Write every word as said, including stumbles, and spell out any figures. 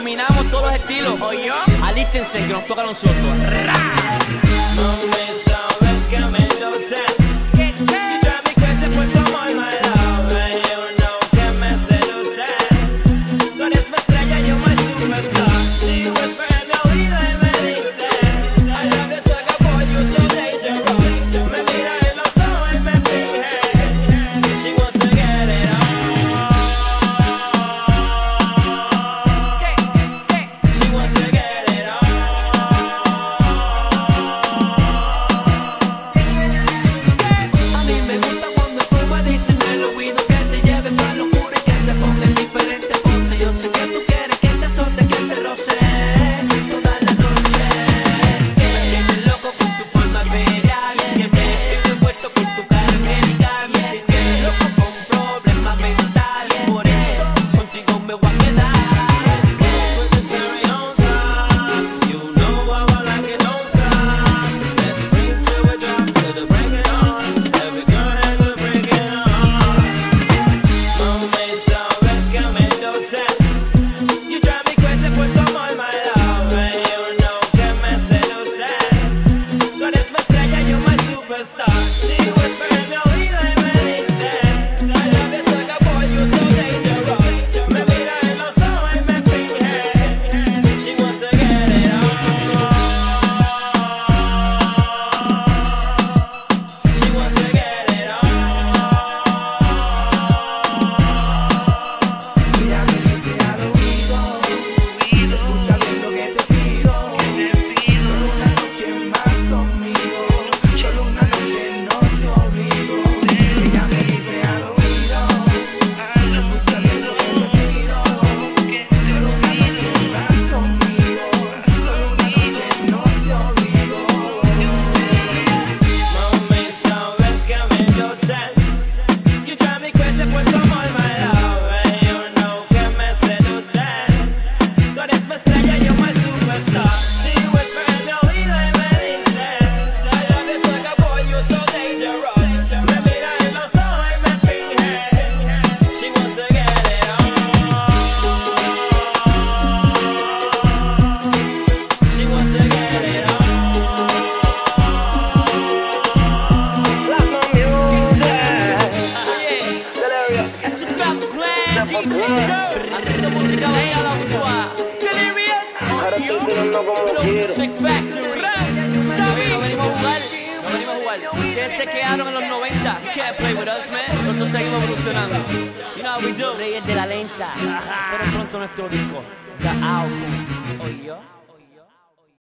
dominamos todos los estilos. Oye, alístense que nos toca a nosotros. No me sabes que me lo sé. You drive me crazy por tu amor, my love. And you know que me seduces. Tú eres mi estrella, yo my superstar. She whisper en mi oído y me dice I love you, sucker boy, you so dangerous. Me mira en los ojos y me finge she wants to get it on. She wants to get it on. A mí me gusta cuando tú me dices en el oído que te lleve pa' locura y que te ponga en diferentes poses. Yo sé que tú quieres que te azote, que te roce toda la noche. Me tienes loco con tu forma imperial, que me estoy envuelto con tu cara angelical. Me tienes loco con problemas mentales, por eso contigo me voy a quedar. Put the cherry on top, you know how I like it on top. Let's scream till we drop to the break it on. Every girl has to break it on. No me sabes que me lo sé. You drive me crazy por tu amor, my love. And you know que me seduces. Tú eres mi estrella, you my superstar. She whisper en mi oído y me dice I love you, sucker boy, you so dangerous. Me mira en los ojos y me finge she wants to get it on. She wants to get it on. Ella me dice al oído, escucha bien lo que te pido. Solo una noche más conmigo, solo una noche no te olvido. Ella me dice al oído, escucha bien lo que te pido. Solo una noche más conmigo, solo una noche no te olvido. Mami, sabes que me lo sé. You drive me crazy por tu amor, my love. And you know que me seduces. Tú eres mi estrella, yo my superstar. She whisper en mi oído y me dice I love you, sucker boy, you so dangerous. Me mira en los ojos y me finge she wants to get it on. She wants to get it on. Es un rap clan, D J Joe, haciendo música variada actual. Delirious, Music Factory. Sabi, no venimos a jugar, no venimos a jugar. Ustedes se quedaron en los noventa, can't play with us, man. Nosotros seguimos evolucionando. You know how we do. Reyes de la lenta, pero pronto nuestro disco, The Album. Oye.